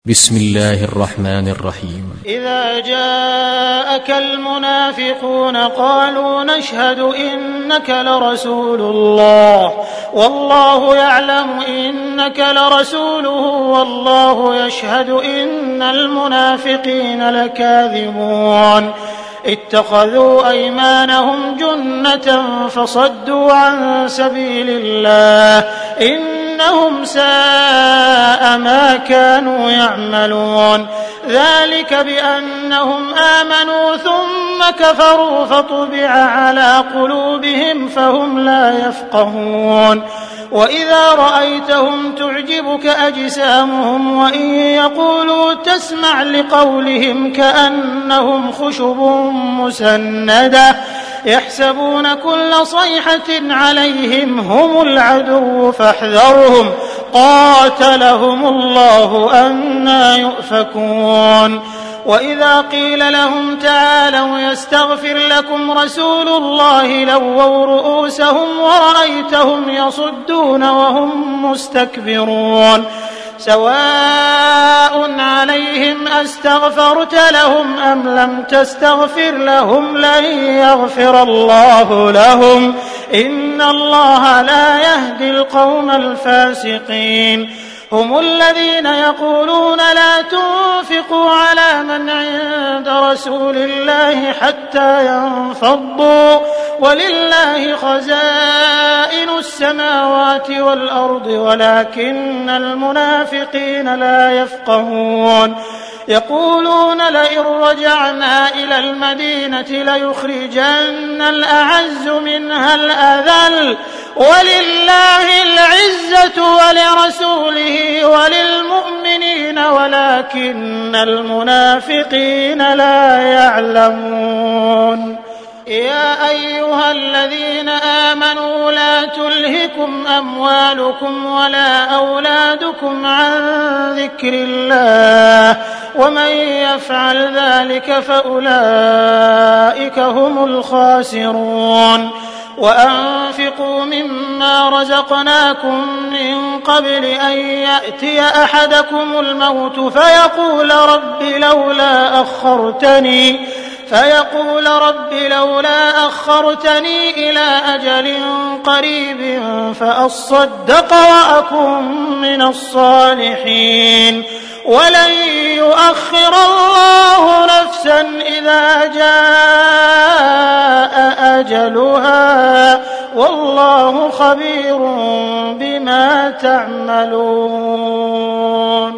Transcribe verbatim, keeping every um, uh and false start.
بسم الله الرحمن الرحيم. إذا جاءك المنافقون قالوا نشهد إنك لرسول الله والله يعلم إنك لرسوله والله يشهد إن المنافقين لكاذبون اتخذوا أيمانهم جنة فصدوا عن سبيل الله إنهم ساء ما كانوا يعملون ذلك بأنهم آمنوا ثم كفروا فطبع على قلوبهم فهم لا يفقهون وإذا رأيتهم تعجبك أجسامهم وإن يقولوا تسمع لقولهم كأنهم خشب مسندة يحسبون كل صيحة عليهم هم العدو فاحذرهم قاتلهم الله أنى يؤفكون وإذا قيل لهم تعالوا يستغفر لكم رسول الله لووا رؤوسهم ورأيتهم يصدون وهم مستكبرون سواء عليهم أستغفرت لهم أم لم تستغفر لهم لن يغفر الله لهم إن الله لا يهدي القوم الفاسقين هم الذين يقولون لا تنفقوا على من عند رسول الله حتى ينفضوا ولله خزائن السماوات والأرض ولكن المنافقين لا يفقهون يقولون لئن رجعنا إلى المدينة ليخرجن الأعز منها الأذل ولله العزة ولرسوله وللمؤمنين ولكن المنافقين لا يعلمون يا أيها الذين آمنوا لا تلهكم أموالكم ولا أولادكم عن ذكر الله ومن يفعل ذلك فأولئك هم الخاسرون وأنفقوا مما رزقناكم من قبل أن يأتي أحدكم الموت فيقول رب لولا أخرتني فيقول رب لولا أخرتني إلى أجل قريب فأصدق وأكن من الصالحين ولن يؤخر الله نفسا إذا جاء أجلها والله خبير بما تعملون.